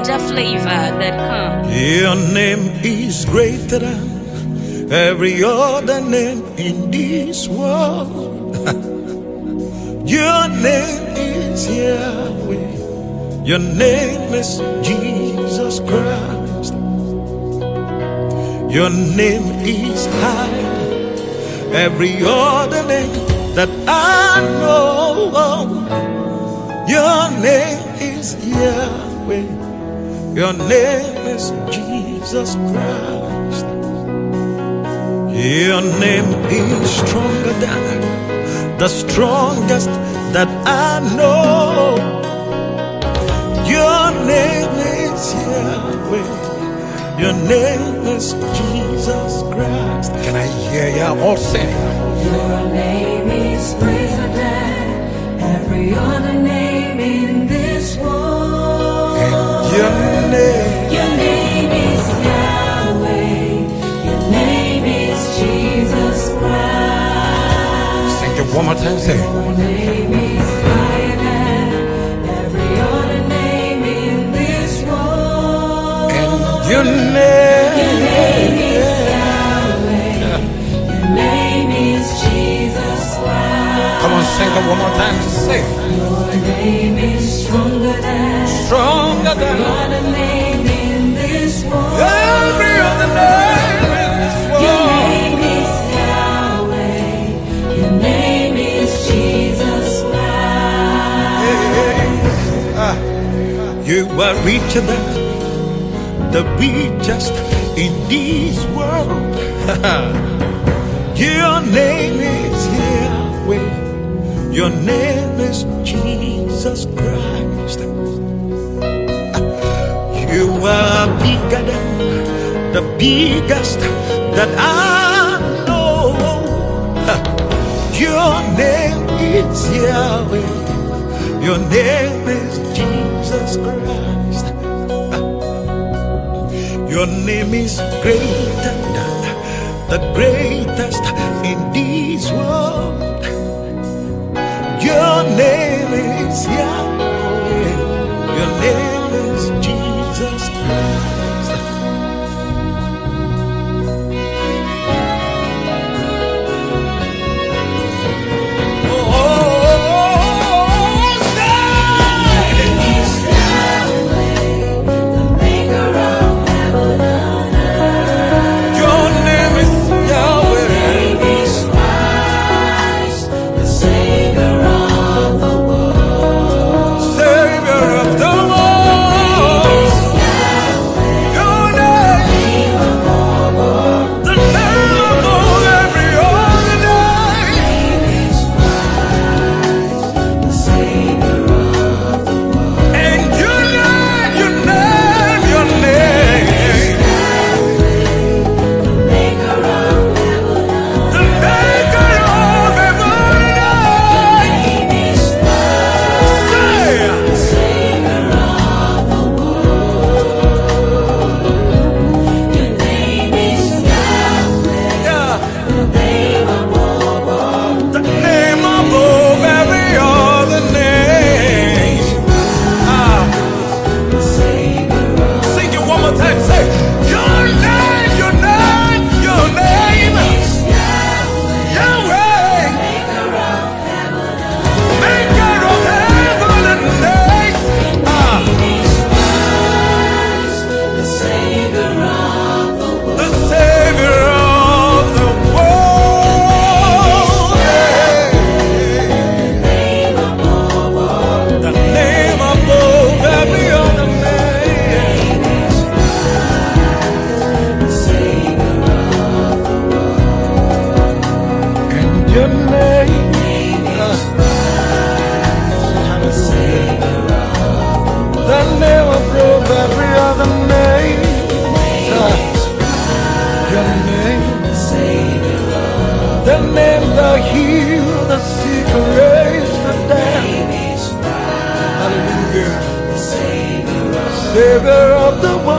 Niger flavor that comes. Your name is greater than every other name in this world. Your name is Yahweh. Your name is Jesus Christ. Your name is high. Every other name that I know. Your name is Yahweh. Your name is Jesus Christ. Your name is stronger than the strongest that I know. Your name is Yahweh. Your name is Jesus Christ. Can I hear you all say? Your name is greater than every other name in this world. And your name is Yahweh. Your name is Jesus Christ. Sing it one more time, say. Your name is higher than every other name in this world. And your name is Yahweh. Your name is Jesus Christ. Come on, sing it one more time. Say. Your name is stronger than Every other name in this world. Every other name in this world. Your name is Yahweh. Your name is Jesus Christ. You are richer than the richest in this world. Your name is Yahweh. Your name is Jesus Christ. You are bigger than the biggest that I know. Your name is Yahweh. Your name is Jesus Christ. Your name is greater than the greatest in this world. Your name is Yahweh. Your name is Jesus Christ. Savior of the world.